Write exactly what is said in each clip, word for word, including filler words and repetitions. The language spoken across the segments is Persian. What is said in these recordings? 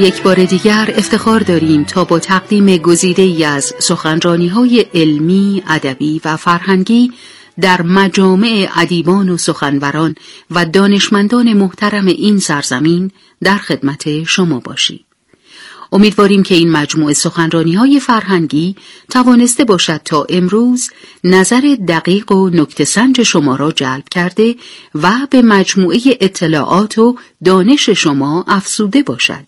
یک بار دیگر افتخار داریم تا با تقدیم گزیده‌ای از سخنرانی‌های علمی، ادبی و فرهنگی در مجامع ادیبان و سخنوران و دانشمندان محترم این سرزمین در خدمت شما باشیم. امیدواریم که این مجموعه سخنرانی‌های فرهنگی توانسته باشد تا امروز نظر دقیق و نکته‌سنج شما را جلب کرده و به مجموعه اطلاعات و دانش شما افزوده باشد.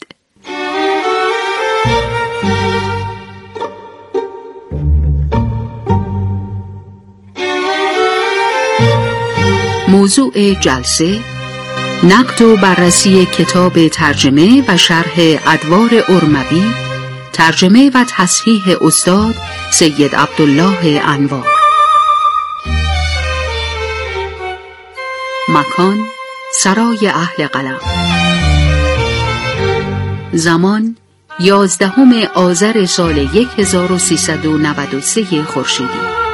موضوع جلسه: نقد و بررسی کتاب ترجمه و شرح ادوار ارموی، ترجمه و تصحیح استاد سید عبدالله انوار. مکان: سرای اهل قلم. زمان: یازدهم آذر سال هزار و سیصد و نود و سه خورشیدی.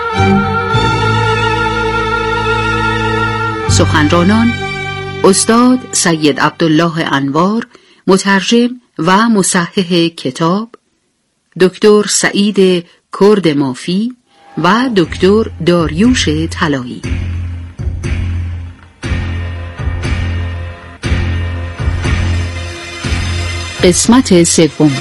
سخنرانان: استاد سید عبدالله انوار، مترجم و مصحح کتاب، دکتر سعید کرد مافی و دکتر داریوش طلایی. قسمت سوم.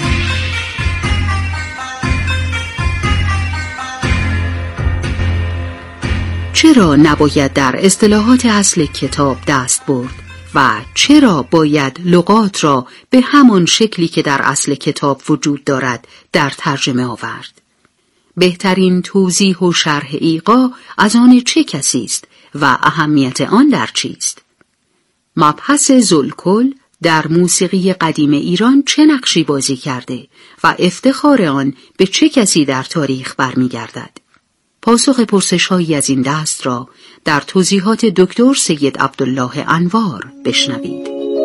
چرا نباید در اصطلاحات اصل کتاب دست برد و چرا باید لغات را به همان شکلی که در اصل کتاب وجود دارد در ترجمه آورد؟ بهترین توضیح و شرح ایقا از آن چه کسی است و اهمیت آن در چیست؟ مبحث ذوالکل در موسیقی قدیم ایران چه نقشی بازی کرده و افتخار آن به چه کسی در تاریخ برمیگردد؟ پاسخ پرسش‌هایی از این دست را در توضیحات دکتر سید عبدالله انوار بشنوید.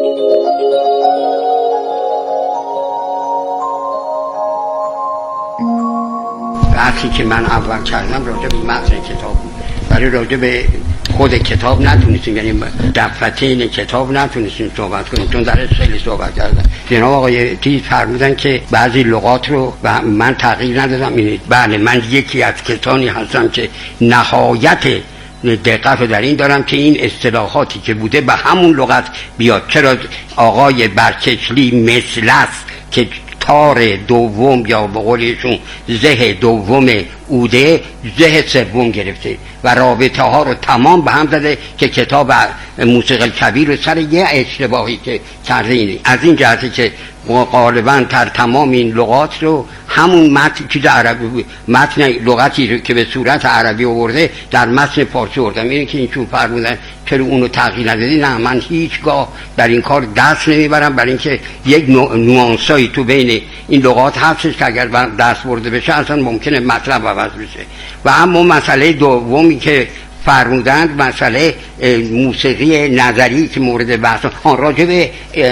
بحثی که من اول کردم راجع به متن کتاب بود، ولی راجع به خود کتاب نتونستیم، یعنی دفتین کتاب نتونستیم صحبت کنیم چون درش خیلی صحبت کردن. جناب آقای تیز فرمودن که بعضی لغات رو و من تغییر ندادم. اینه بله، من یکی از کسانی هستم که نهایت دقت رو در این دارم که این اصطلاحاتی که بوده به همون لغت بیاد. چرا آقای برکشلی مثلث که تار دوم یا به قولشون زه دوم اوده زه سوم گرفته و رابطه ها رو تمام به هم زده که کتاب موسیقی کبیر رو سر یه اشتباهی که کرده اینه. از این جهتی که غالبا در تمام این لغات رو همون متن که در عربی متن لغتی رو که به صورت عربی آورده در متن فارسی آوردم. اینه که این چون فرمودن چرا اونو تغییر ندادی؟ نه، من هیچگاه در این کار دست نمیبرم، برای اینکه یک نوانسایی تو بین این لغات هستش که اگر دست برده بشه اصلا ممکنه مطلب عوض بشه. و اما مسئله دومی که فرمودند، مسئله موسیقی نظری که مورد بحث، آن راجع به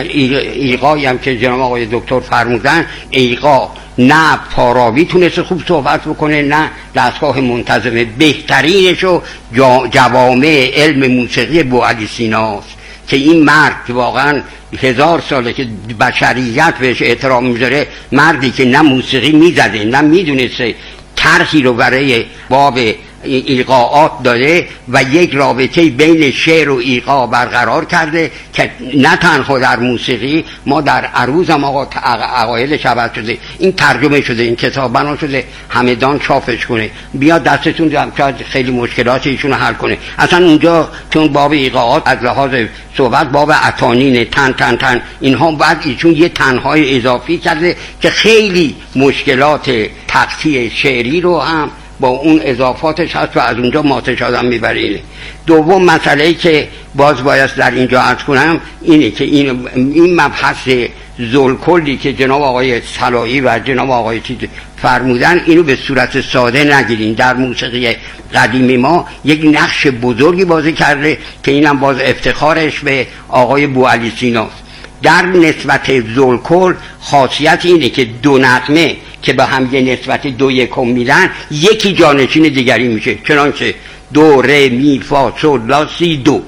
ایقایی هم که جناب آقای دکتر فرمودن، ایقا نه فارابی تونست خوب صحبت بکنه نه دستگاه منتظمه. بهترینشو جوامع علم موسیقی بوعلی سیناست که این مرد واقعا هزار ساله که بشریت بهش احترام میذاره، مردی که نه موسیقی میزده نه میدونسته طرحی رو برای باب ایقاعات داده و یک رابطه بین شعر و ایقاع برقرار کرده که نه تنها در موسیقی، ما در عروض هم آقا عقایدش عوض شده، این ترجمه شده، این کتاب بنا شده همدان چاپش کنه، بیاد دستتون شاید خیلی مشکلات ایشون حل کنه. اصلا اونجا چون باب ایقاعات از لحاظ صحبت باب اتانین تن تن تن اینها بعد ایشون یه تنهای اضافی کرده که خیلی مشکلات تقطیع شعری رو هم با اون اضافاتش هست و از اونجا ماتش آدم میبرینه. دوم مسئله‌ای که باز باید در اینجا عرض کنم اینه که این این مبحث ذوالکلی که جناب آقای طلایی و جناب آقای چیز فرمودن، اینو به صورت ساده نگیرین. در موسیقی قدیمی ما یک نقش بزرگی بازی کرده که اینم باز افتخارش به آقای بوعلی سیناست. در نسبت ذوالکل خاصیت اینه که دو نغمه که به هم یه نسبت دو یکم میدن یکی جانشین دیگری میشه. چنانچه دو ره می فا صل لا سی دو،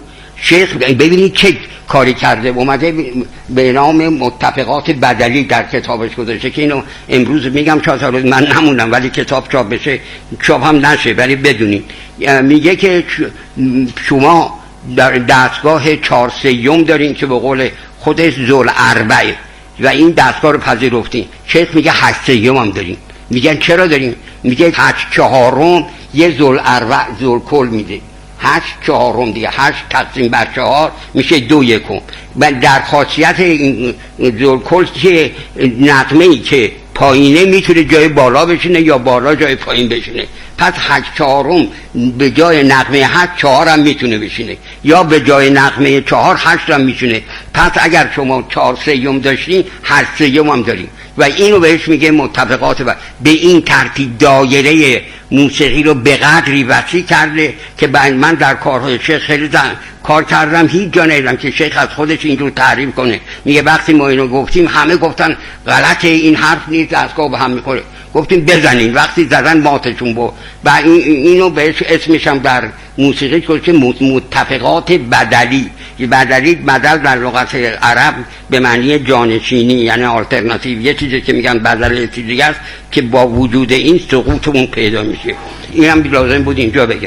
شیخ ببینید چه کاری کرده، اومده به نام متفقات بدلی در کتابش گذاشته که اینو امروز میگم شاید روز من نمونم ولی کتاب چاپ بشه چاپ هم نشه، ولی بدونید میگه که شما در دستگاه چهار سیوم دارین که به قول خودش ذوالاربعه و این دستگاه رو پذیرفتین. شیخ میگه هشت سیوم هم دارین. میگن چرا دارین؟ میگه هشت چهارم یه ذوالاربع ذوالکل میده، هشت چهارم دیگه، هشت تقسیم بر چهار میشه دو یکم. و در خاصیت این ذوالکل که نغمه ای که پایینه میتونه جای بالا بشینه یا بالا جای پایین بشینه، پس هشت چهارم به جای نغمه هشت چهار هم میتونه بشینه یا به جای نغمه چهار هشت هم میتونه. پس اگر شما چهار سیوم داشتین هشت سیوم هم دارین و اینو بهش میگه متفقات. و به این ترتیب دایره موسیقی رو به قدری وسیع کرده که من در کارهای شیخ خیلی کار کردم، هیچ جا ندیدم که شیخ از خودش اینجور تعریف کنه. میگه وقتی ما اینو گفتیم همه گفتن غلطه، این حرف نیست، دستگاه به هم میخوره. گفتیم بزنین، وقتی زدن ماتشون بود و این اینو بهش اسمش هم در موسیقی که متفقات بدلی. بدلی بدل در لغت عرب به معنی جانشینی یعنی آلترناتیو، یه چیزی که میگن بدل یه چیز دیگه است که با وجود این سقوطمون پیدا میشه. اینم لازم بود اینجا بگم.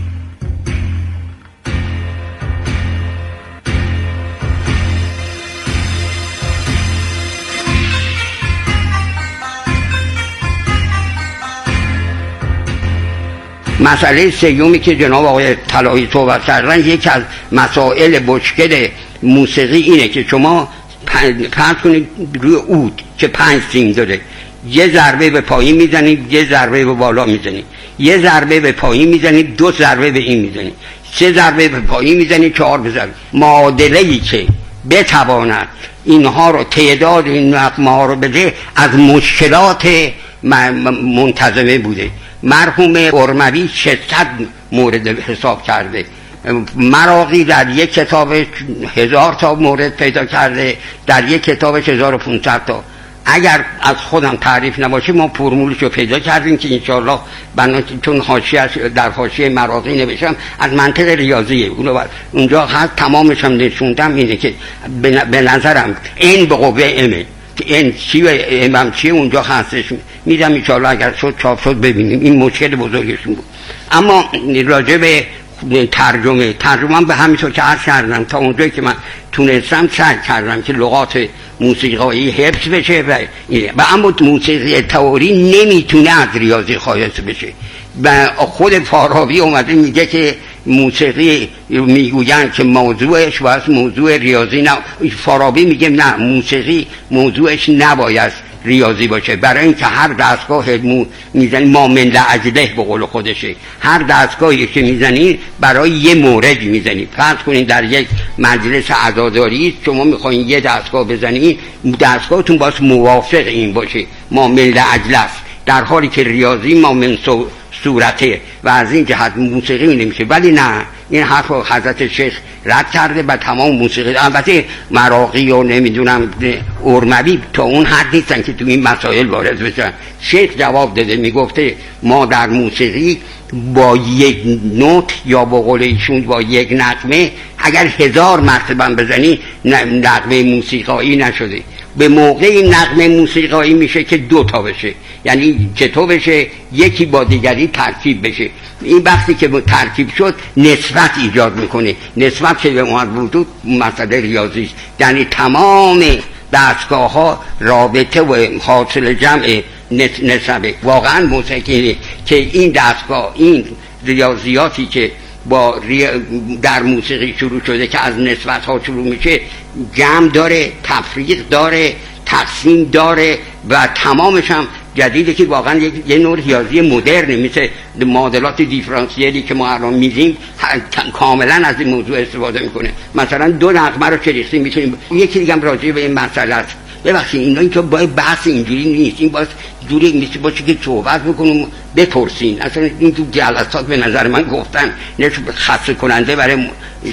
مسئله سیومی که جناب آقای طلایی صحبت کردن، یکی از مسائل مشکل موسیقی اینه که شما فرض کنید روی عود که پنج سیم داره، یه ضربه به پایین میزنید، یه ضربه به بالا میزنید، یه ضربه به پایین میزنید، دو ضربه به این میزنید، سه ضربه به پایین میزنید، چهار بزنید. معادله‌ای که بتواند اینها رو تعداد این نغمه ها رو بده از مشکلات منتظمه بوده. مرحوم ارموی ششصد مورد حساب کرده، مراغی در یک کتابش هزار تا مورد پیدا کرده، در یک کتابش هزار و پانصد تا. اگر از خودم تعریف نباشه ما فرمولش رو پیدا کردیم که انشاءالله بنا چون حاشیه در حاشیه مراغی نوشتم از منطق ریاضیه، اونو اونجا هست تمامش هم نشوندم. اینه که به نظرم این به قوه امه این چی و امام چی اونجا هستش، میدم انشاءالله اگر شد چاپ شد ببینیم. این مشکل بزرگشون بود. اما راجع به ترجمه ترجمه به همین طور که عرض کردم تا اونجایی که من تونستم سعی کردم که لغات موسیقایی حفظ بشه و اینه. و اما موسیقی تئوری نمیتونه از ریاضی خارج بشه. و خود فارابی اومده میگه که موسیقی میگوین که موضوعش باید موضوع ریاضی نه. فارابی میگه نه، موسیقی موضوعش نباید ریاضی باشه، برای اینکه هر دستگاه میزنی ما من لعجله به قول خودشه، هر دستگاهی که میزنی برای یه موردی میزنی. فرض کنین در یک مجلس عزاداری شما میخواین یه دستگاه بزنی، دستگاهتون باید موافق این باشه، ما من لعجله است، در حالی که ریاضی ما من صورته و از این جهت موسیقی نمیشه. ولی نه، این حرف حضرت شیخ رد کرده و تمام موسیقی. البته مراغی و نمیدونم ارموی تا اون حد نیستن که تو این مسائل وارد بشن. شیخ جواب داده، میگفته ما در موسیقی با یک نوت یا با قول ایشون با یک نغمه اگر هزار مرتبه بزنی نغمه موسیقایی نشده. به موقع این نغمه موسیقایی میشه که دو تا بشه، یعنی چطور بشه؟ یکی با دیگری ترکیب بشه. این وقتی که ترکیب شد نسبت ایجاد میکنه. نسبت که به اومد وجود مسئله ریاضی است، یعنی تمام دستگاه ها رابطه و حاصل جمع نسبه. واقعا موسیقی که این دستگاه این ریاضیاتی که با در موسیقی شروع شده که از نسبت ها شروع میشه، جمع داره، تفریق داره، تقسیم داره و تمامش هم جدیده که واقعا یه نوع ریاضی مدرنه، مثل معادلات دیفرانسیلی که ما الان می‌بینیم کاملا از این موضوع استفاده میکنه. مثلا دو نغمه رو چریختی میتونیم. یکی دیگه هم راجع به این مسئله است. ببخشید اینا اینجا باید بحث اینجوری نیست، این باید جوری نیست باشه که صحبت بکنیم بپرسین. اصلا این تو جلسات به نظر من گفتن نشه خسته کننده برای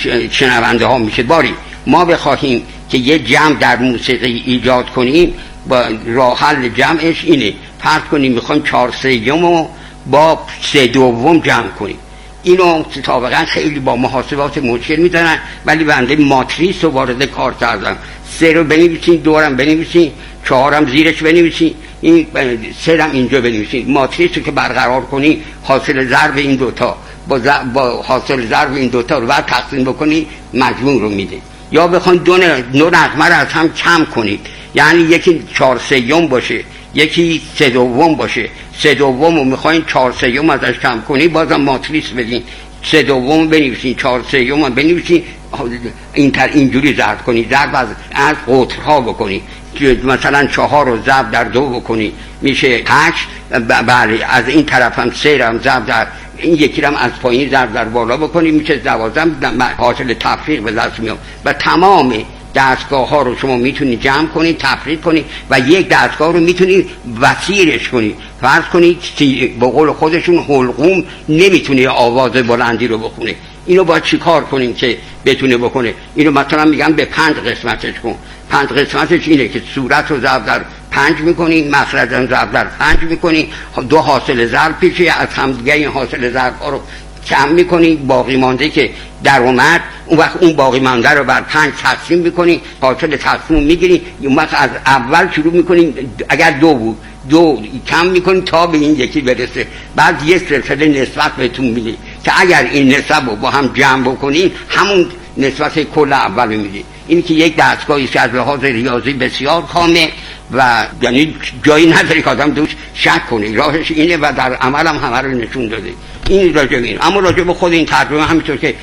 شنونده ها میشه. باری ما بخواهیم که یه جمع در موسیقی ایجاد کنیم، با راه حل جمعش اینه. فرض کنیم میخوایم چهار سیوم رو با سه دوم جمع کنیم. اینو سابقا خیلی با محاسبات مشکل میزنن، ولی بنده ماتریس رو وارد کار کردم. سه رو بنویسین، دورم بنویسین، چهارم زیرش بنویسین، این سه هم اینجا بنویسین. ماتریس رو که برقرار کنی حاصل ضرب این دوتا با, با حاصل ضرب این دوتا رو بعد تقسیم بکنی مجموع رو میده. یا بخواین دو نغمه رو از هم کم کنید، یعنی یکی چهار سیوم باشه یکی سه دوم باشه، سه دوم رو میخواین چهار سیوم ازش کم کنی بازم ماتریس بدین، سه دوم بنویسین، چهار سیوم بنویسین، اینطور اینجوری ضرب کنی، ضرب از از قطرها بکنی. مثلا چهار رو ضرب در دو بکنی میشه هشت، بله از این طرف هم سه هم ضرب در این یکی هم از پایین ضرب در بالا بکنی میشه دوازده، حاصل تفریق به دست میاد. و تمام دستگاه ها رو شما میتونید جمع کنید، تفریق کنید و یک دستگاه رو میتونید وسیرش کنید. فرض کنید به قول خودشون حلقوم نمیتونه آواز بلندی رو بخونه، اینو باید چی کار کنیم که بتونه بکنه؟ اینو مثلا میگن به پنج قسمتش کن. پنج قسمتش اینه که صورت رو ضرب در پنج میکنی، مخرج رو ضرب در پنج میکنی، دو حاصل ضرب پیشه، از هم دیگه این حاصل ضرب ها رو کم میکنی، باقی مانده که در اومد اون وقت اون باقی مانده رو بر پنج تقسیم میکنی، حاصل تقسیم میگیری. اون وقت از اول شروع میکنی، اگر دو بود دو کم میکنی تا به این یکی برسه، بعد یک سلسله نسبت بهتون میدی که اگر این نسب رو با هم جمع بکنین همون نسبت کل اول میدی. این که یک دستگاهی که از لحاظ ریاضی بسیار کامه و یعنی جایی نداری که آدم دوش شک کنه، راهش اینه و در عمل هم همه رو نشون داده. این راجع به این. اما راجع به خود این ترجمه همینطور که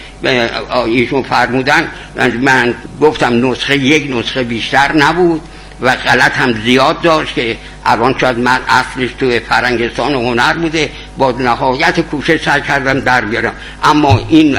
ایشون فرمودن، من گفتم نسخه یک نسخه بیشتر نبود و غلط هم زیاد داشت که الان شاید من اصلش توی فرنگستان و هنر بوده، با نهایت کوشش سعی کردم در بیارم. اما این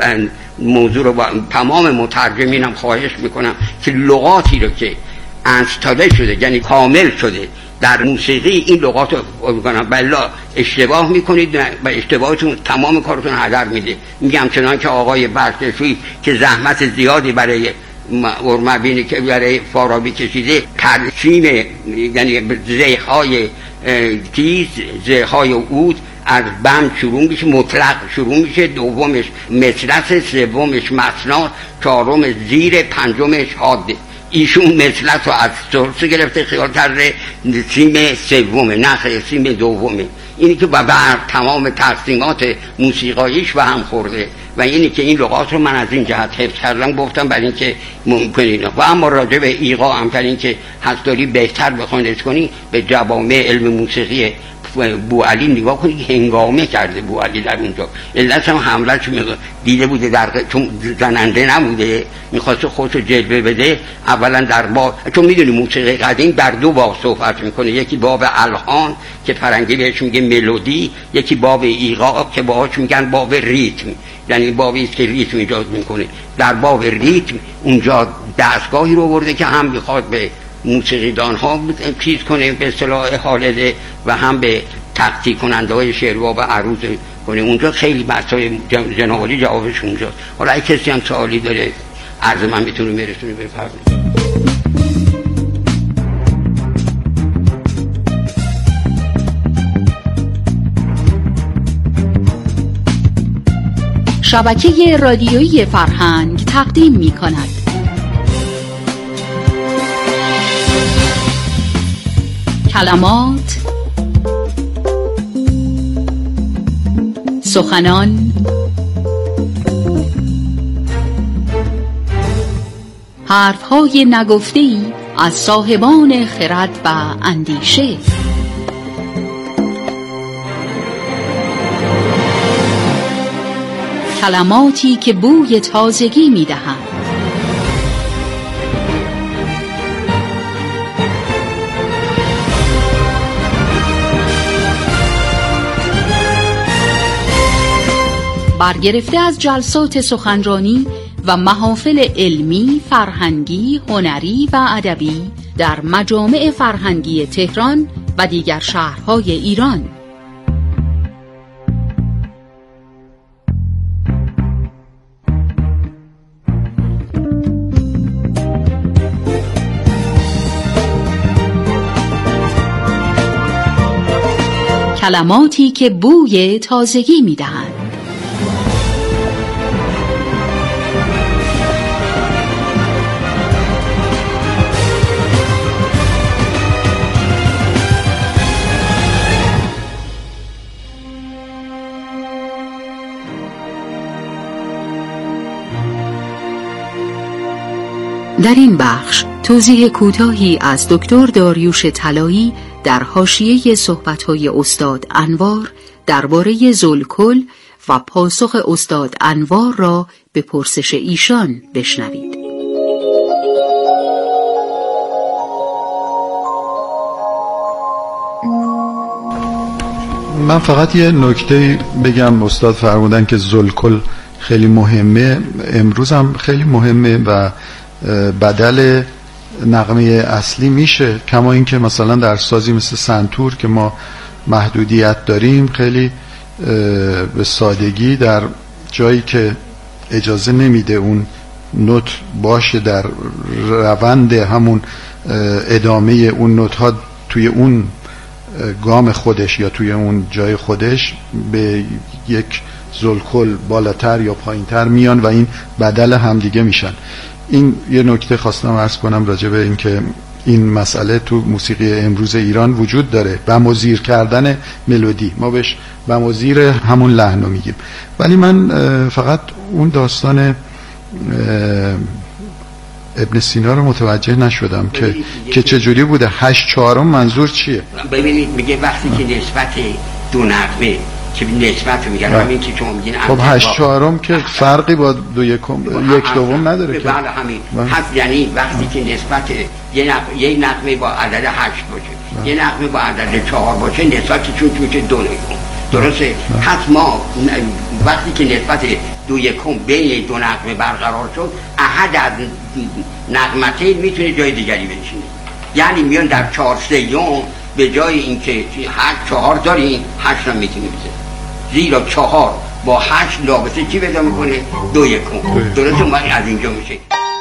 موضوع رو با تمام مترجمینم خواهش میکنم که لغاتی رو که انستاله شده یعنی کامل شده در موسیقی، این لغات رو بکنم بلا اشتباه میکنید و اشتباهتون تمام کارتون هدر میده. میگم چنان که آقای برکشوی که زحمت زیادی برای ارمبینی که برای فارابی کشیده، ترسیم یعنی زیخای تیز زیخای عود از بم شروع میشه، مطلق شروع میشه، دومش مثلث، سومش مسنا، چهارم زیر، پنجمش حاده. ایشون مثلث رو از ثلث گرفته خیال کرده سیم سومه، نه سیم دومه. اینی که بر تمام تقسیمات موسیقاییش و هم خورده و اینی که این لغات رو من از این جهت حفظ کردم گفتم برای اینکه ممکن اینه. و اما راجع به ایقاع هم برای اینکه هستاری بهتر بخونید کنی به جوامع علم موسیقی بوعلی نگاه کنید، هنگامه کرده بوعلی در اونجا. علت هم حملهش دیده بوده در چون زننده نبوده، میخواست خودشو جلوه بده. اولا در باب، چون میدونی موسیقی قدیم در دو باب صحبت میکنه، یکی باب الحان که فرنگی بهش میگه ملودی، یکی باب ایقاع که باهاش میگن باب ریتم، یعنی بابی است که ریتم ایجاد میکنه. در باب ریتم اونجا دستگاهی رو برده که هم میخواد به موسیقیدان ها چیز کنه به اصطلاح حالده و هم به تقطیع کننده های شعرها و عروض کنه. اونجا خیلی بحثای جنابالی جوابش اونجاست. حالا اگه کسی هم سوالی داره عرض من میتونه میرسونه بفرمایید. شبکه رادیویی فرهنگ تقدیم می کند کلمات، سخنان، حرفهای نگفته‌ای از صاحبان خرد و اندیشه. کلماتی که بوی تازگی می‌دهند. برگرفته از جلسات سخنرانی و محافل علمی، فرهنگی، هنری و ادبی در مجامع فرهنگی تهران و دیگر شهرهای ایران. کلماتی که بوی تازگی می‌دهند. در این بخش توضیح کوتاهی از دکتر داریوش طلایی در حاشیه صحبت‌های استاد انوار درباره ذوالکل و پاسخ استاد انوار را به پرسش ایشان بشنوید. من فقط یه نکته بگم. استاد فرمودن که ذوالکل خیلی مهمه، امروز هم خیلی مهمه و بدل نغمه اصلی میشه، کما اینکه مثلا در سازی مثل سنتور که ما محدودیت داریم خیلی به سادگی در جایی که اجازه نمیده اون نوت باشه در روند همون ادامه اون نوت ها توی اون گام خودش یا توی اون جای خودش به یک ذوالکل بالاتر یا پایینتر میان و این بدل همدیگه میشن. این یه نکته خواستم عرض کنم راجع به این که این مسئله تو موسیقی امروز ایران وجود داره، بم و زیر کردن ملودی، ما بهش بم و زیر همون لحن رو میگیم. ولی من فقط اون داستان ابن سینا رو متوجه نشدم که که چجوری بوده. هشت چهارم منظور چیه؟ ببینید میگه وقتی که نسبت دو نغمه که نسبت رو میگن همین که شما میگین خب هشت چهارم که فرقی با دو یکم یک دوم نداره که بله همین هفت، یعنی وقتی که نسبت یه نغمه یه نغمه با عدد هشت باشه یه نغمه با عدد چهار باشه نسبتشون توی دو یکم درسته. پس ما وقتی که نسبت دو یکم بین دو نغمه برقرار شد احد از نغمتین میتونه جای دیگری بنشینه، یعنی میان در چهار سیوم به جای اینکه هشت چهار داریم هشت هم میتونه بزنه، زیرا چهار با هشت لابسه چی پیدا میکنه؟ دو یکم. درسته؟ اون از اینجا میشه.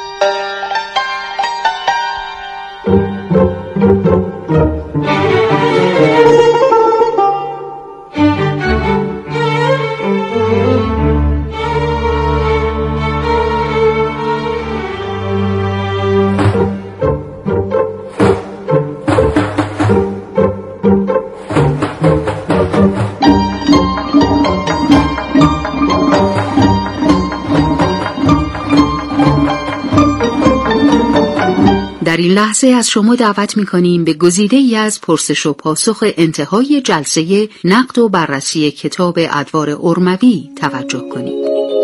در این لحظه از شما دعوت می‌کنیم به گزیده‌ای از پرسش و پاسخ انتهای جلسه نقد و بررسی کتاب ادوار ارموی توجه کنید.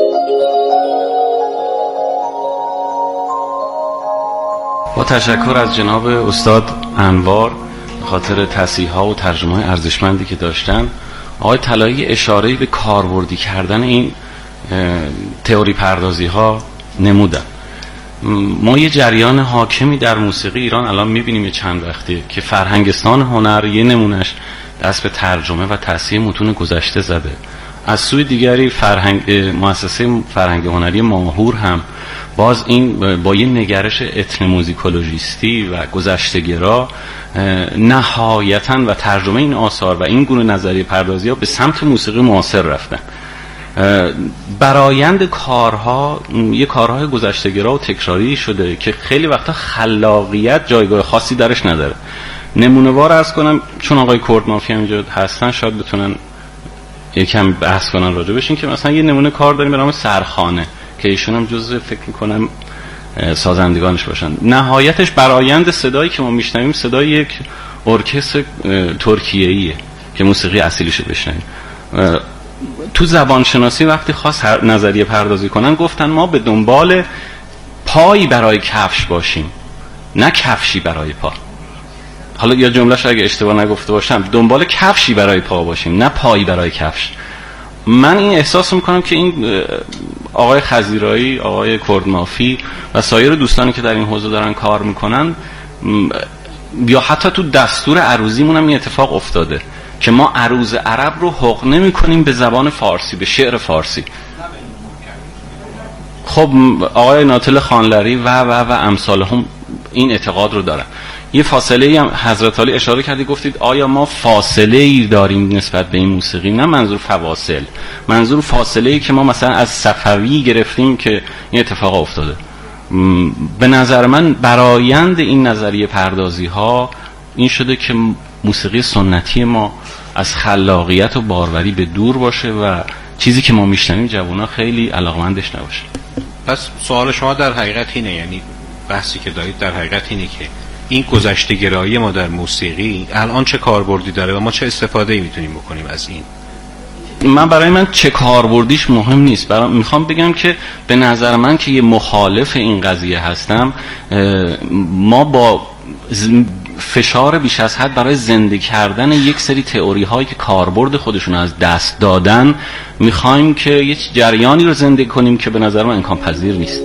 با تشکر از جناب استاد انوار به خاطر تصحیح‌ها و ترجمه‌های ارزشمندی که داشتن، آقای طلایی اشاره‌ای به کاربردی کردن این تئوری پردازی‌ها نمودن. ما یه جریان حاکمی در موسیقی ایران الان میبینیم یه چند وقتی که فرهنگستان هنر یه نمونش دست به ترجمه و تصحیح متون گذشته زده. از سوی دیگری فرهنگ مؤسسه فرهنگ هنری ماهور هم باز این با یه نگرش اتن موزیکولوژیستی و گذشته‌گرا نهایتاً و ترجمه این آثار و این گونه نظریه پردازی‌ها به سمت موسیقی معاصر رفتن. برایند کارها یه کارهای گذشته‌گرا و تکراری شده که خیلی وقتا خلاقیت جایگاه خاصی درش نداره. نمونه وار عرض کنم، چون آقای کوردمافی هم اینجا هستن شاید بتونن یکم بحث کنن راجع بهش، که مثلا یه نمونه کار داریم به نام سرخانه که ایشون هم جزء فکر می‌کنم سازندگانش باشن. نهایتش برایند صدایی که ما میشنویم صدای یک ارکستر ترکیه‌ایه که موسیقی اصیلیشو بشنویم. تو زبانشناسی وقتی خواست نظریه پردازی کنن گفتن ما به دنبال پایی برای کفش باشیم نه کفشی برای پا. حالا یا جمله‌اش اگه اشتباه نگفته باشم، دنبال کفشی برای پا باشیم نه پایی برای کفش. من این احساس میکنم که این آقای خزیرایی، آقای کوردمافی و سایر دوستانی که در این حوزه دارن کار میکنن، یا حتی تو دستور عروضیمون هم این اتفاق افتاده که ما عروض عرب رو حق نمی کنیم به زبان فارسی، به شعر فارسی. خب آقای ناطل خانلری و و و امثال هم این اعتقاد رو دارن. یه فاصله هم حضرت علی اشاره کردی، گفتید آیا ما فاصله ای داریم نسبت به این موسیقی؟ نه منظور فواصل، منظور فاصله ای که ما مثلا از صفوی گرفتیم که این اتفاق افتاده. به نظر من برایند این نظریه پردازی ها این شده که موسیقی سنتی ما از خلاقیت و باروری به دور باشه و چیزی که ما میشنویم جوونا خیلی علاقمندش نباشه. پس سوال شما در حقیقت اینه، یعنی بحثی که دارید در حقیقت اینه که این گذشته گرایی ما در موسیقی الان چه کاربردی داره و ما چه استفاده‌ای میتونیم بکنیم از این. من برای من چه کاربردیش مهم نیست، برای میخوام بگم که به نظر من که یه مخالف این قضیه هستم، ما با فشار بیش از حد برای زنده کردن یک سری تئوری هایی که کاربرد خودشون از دست دادن میخوایم که یه جریانی رو زنده کنیم که به نظر من امکان پذیر نیست.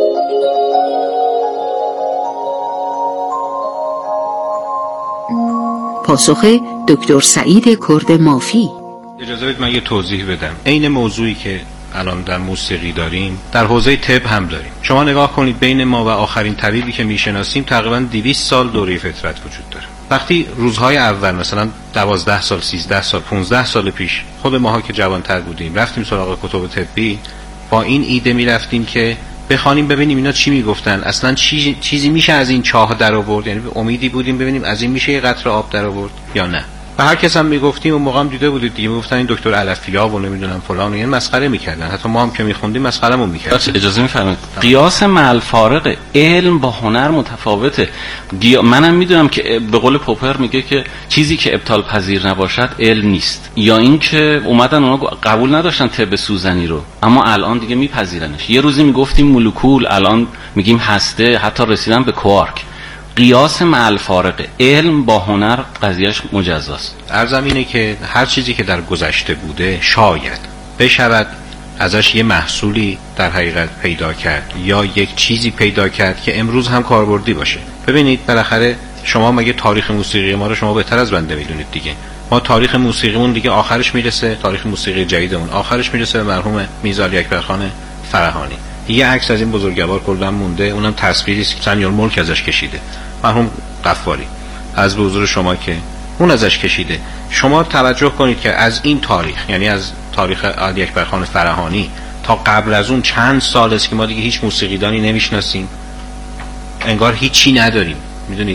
پاسخ دکتر سعید کرد مافی. اجازه بدید من یه توضیح بدم. عین موضوعی که الان در موسیقی داریم در حوزه طب هم داریم. شما نگاه کنید بین ما و آخرین طبیبی که میشناسیم تقریبا دویست سال دوره فطرت وجود داره. وقتی روزهای اول مثلا دوازده سال، سیزده سال، پانزده سال پیش خود ماها که جوانتر بودیم رفتیم سراغ کتب طبی، با این ایده میرفتیم که بخوانیم ببینیم اینا چی میگفتن، اصلا چی چیزی میشه از این چاه در آورد، یعنی به امیدی بودیم ببینیم از این میشه یه قطره آب در آورد یا نه. و هر کس هم میگفتیم اون موقع هم دیده بودید دیگه، میگفتن این دکتر علفیا و نمیدونم فلان، این مسخره میکردن، حتی ما هم که میخوندیم مسخرهمون میکردن. اجازه میفرمایید قیاس مع الفارق، علم با هنر متفاوته. منم میدونم که به قول پوپر میگه که چیزی که ابطال پذیر نباشد علم نیست، یا این که اومدن اونا قبول نداشتن طب سوزنی رو اما الان دیگه میپذیرنش. یه روزی میگفتیم مولکول، الان میگیم هسته، حتی رسیدن به کوارک. قیاس مع الفارق، علم با هنر قضیهش مجزاست. عرضم اینه که هر چیزی که در گذشته بوده شاید بشود ازش یه محصولی در حقیقت پیدا کرد یا یک چیزی پیدا کرد که امروز هم کاربردی باشه. ببینید بالاخره شما مگه تاریخ موسیقی ما رو شما بهتر از بنده میدونید دیگه. ما تاریخ موسیقیمون دیگه آخرش میرسه، تاریخ موسیقی جدیدمون آخرش میرسه به مرحوم میرزا علی اکبرخان فرهانی. یه عکس از این بزرگوار کلا مونده، اونم تصویری است که سنیور ملک ازش کشیده، مرحوم قفاری، از به حضور شما که اون ازش کشیده. شما توجه کنید که از این تاریخ، یعنی از تاریخ علی اکبرخان فرهانی تا قبل از اون چند سال است که ما دیگه هیچ موسیقیدانی نمیشناسیم، انگار هیچی نداریم. میدونید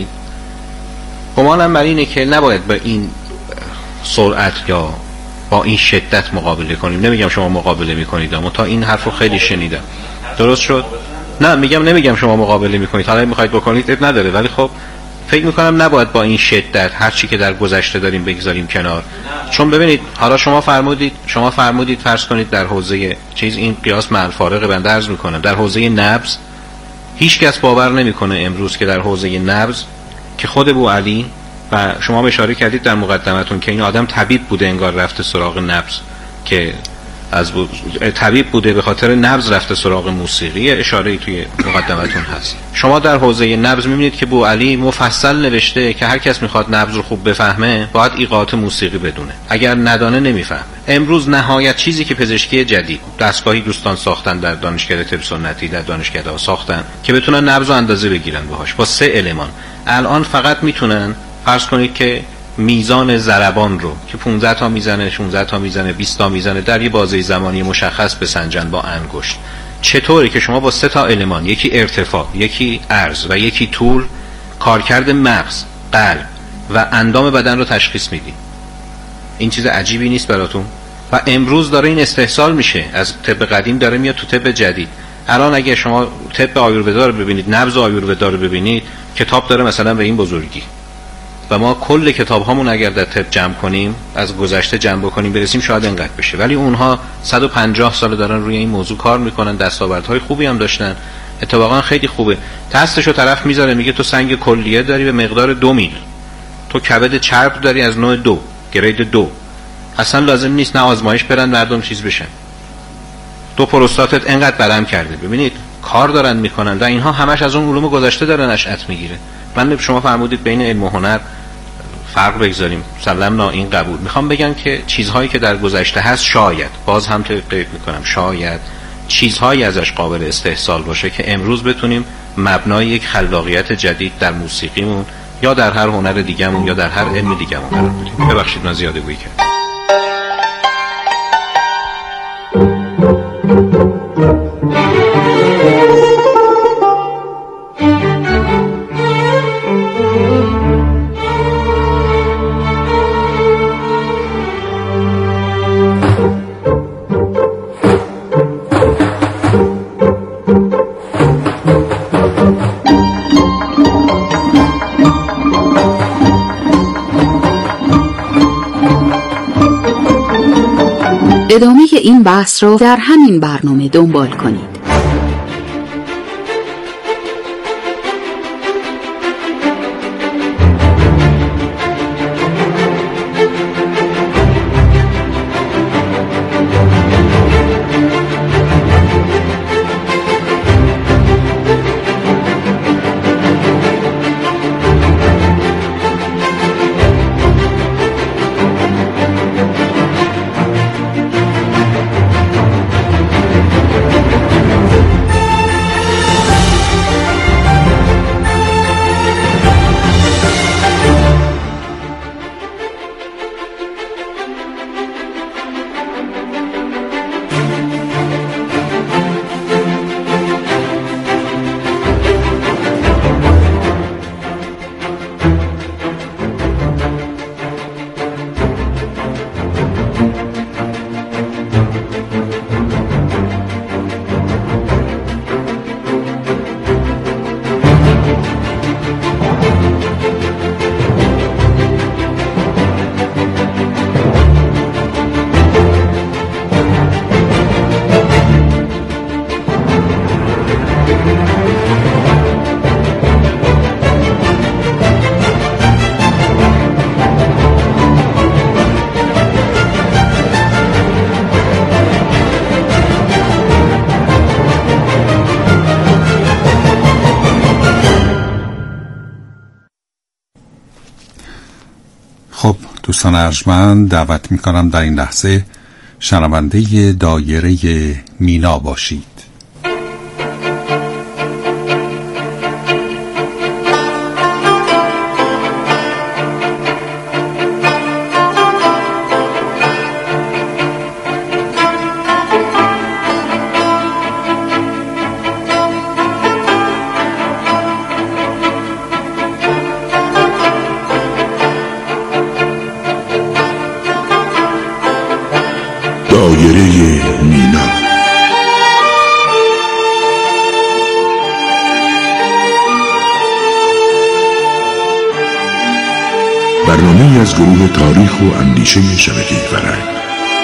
گمانم بر اینه که نباید با این سرعت یا با این شدت مقابله کنیم. نمیگم شما مقابله میکنید، اما تا این حرفو خیلی شنیدم. درست شد؟ نه میگم نمیگم شما مقابله میکنید، حالا میخواید بکنید اب نداره، ولی خب فکر میکنم نباید با این شدت هر چی که در گذشته داریم بگذاریم کنار. چون ببینید حالا شما فرمودید شما فرمودید فرض کنید در حوزه چیز این قیاس مع الفارق بنده عرض میکنم در حوزه نبض هیچ کس باور نمیکنه امروز که در حوزه نبض که خود ابو علی و شما اشاره کردید در مقدمتون که این آدم طبیب بوده، انگار رفته سراغ نبض، که از طبیب بوده به خاطر نبض رفته سراغ موسیقی، اشاره توی مقدمتون هست. شما در حوزه نبض میبینید که ابو علی مفصل نوشته که هر کس میخواد نبض رو خوب بفهمه باید ایقاعات موسیقی بدونه، اگر ندانه نمیفهمه. امروز نهایت چیزی که پزشکی جدید دستگاهی دوستان ساختن در دانشکده طب سنتی، در دانشکده ها ساختن که بتونن نبض رو اندازه بگیرن باهاش با سه المان. الان فقط میتونن فرض کنید که میزان ضربان رو که پانزده تا میزنه، شانزده تا میزنه، بیست تا میزنه در یه بازه زمانی مشخص بسنجن با انگشت. چطوری که شما با سه تا المان، یکی ارتفاع، یکی عرض و یکی طول، کارکرد مغز، قلب و اندام بدن رو تشخیص میدین؟ این چیز عجیبی نیست براتون؟ و امروز داره این استحصال میشه، از طب قدیم داره میاد تو طب جدید. الان اگه شما طب آیورودا رو ببینید، نبض آیورودا رو ببینید، کتاب داره مثلا به این بزرگی، و ما کل کتاب هامون اگر در طب جمع کنیم، از گذشته جمع بکنیم برسیم شاید اینقدر بشه، ولی اونها صد و پنجاه سال دارن روی این موضوع کار میکنن، دستاوردهای خوبی هم داشتن، اتفاقا خیلی خوبه. دستشو طرف میذاره میگه تو سنگ کلیه داری به مقدار دو میل، تو کبد چرب داری از نوع دو، گرید دو، اصلا لازم نیست نه آزمایش برن مردم چیز بشن، تو پروستاتت انقدر برم کرده. ببینید کار دارن میکنن و اینها همش از اون علوم گذشته دارن نشأت میگیره. من شما فرمودید بین علم و هنر فرق بگذاریم، سلمنا این قبول. میخوام بگم که چیزهایی که در گذشته هست شاید، باز هم تقید میکنم، شاید چیزهایی ازش قابل استحصال باشه که امروز بتونیم مبنای یک خلاقیت جدید در موسیقیمون یا در هر هنر دیگه‌مون یا در هر علم دیگه‌مون قرار بدیم. ببخشید من زیاده گویی کردم. ادامه این بحث را در همین برنامه دنبال کنید. خب دوستان ارجمند، دعوت میکنم در این لحظه شنونده دایره مینا باشید. دایره مینا. برنامه از گروه تاریخ و اندیشه شبکه فرهنگ.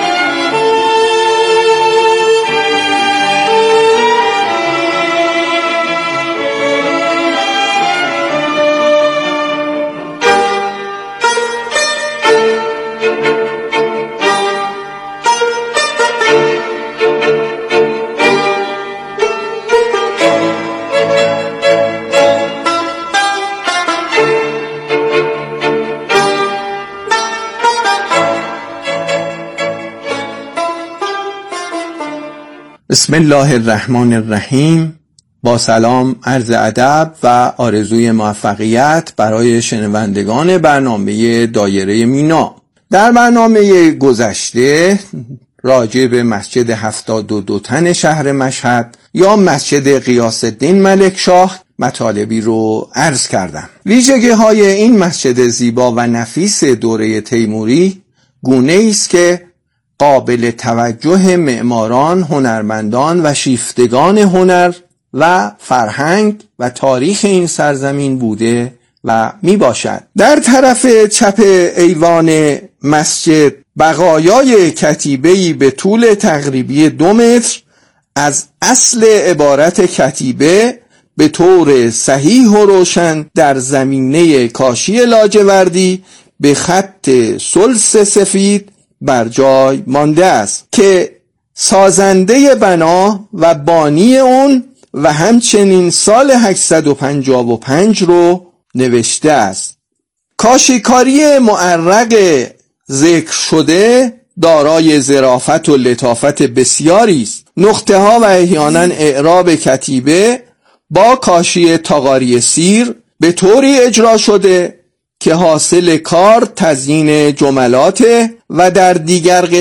بسم الله الرحمن الرحیم. با سلام، عرض ادب و آرزوی موفقیت برای شنوندگان برنامه دایره مینا. در برنامه گذشته راجع به مسجد هفتاد و دو تن شهر مشهد یا مسجد غیاث الدین ملک شاه مطالبی رو عرض کردم. ویژگی های این مسجد زیبا و نفیس دوره تیموری گونه است که قابل توجه معماران، هنرمندان و شیفتگان هنر و فرهنگ و تاریخ این سرزمین بوده و می باشد. در طرف چپ ایوان مسجد بقایای کتیبه‌ای به طول تقریبی دو متر از اصل عبارت کتیبه به طور صحیح و روشن در زمینه کاشی لاجوردی به خط سلس سفید بر جای مانده است که سازنده بنا و بانی اون و همچنین سال هشتصد و پنجاه و پنج رو نوشته است. کاشیکاری معرق ذکر شده دارای ظرافت و لطافت بسیاری است. نقطه ها و احیانا اعراب کتیبه با کاشی تاغاری سیر به طوری اجرا شده که حاصل کار تزیین جملات و در دیگر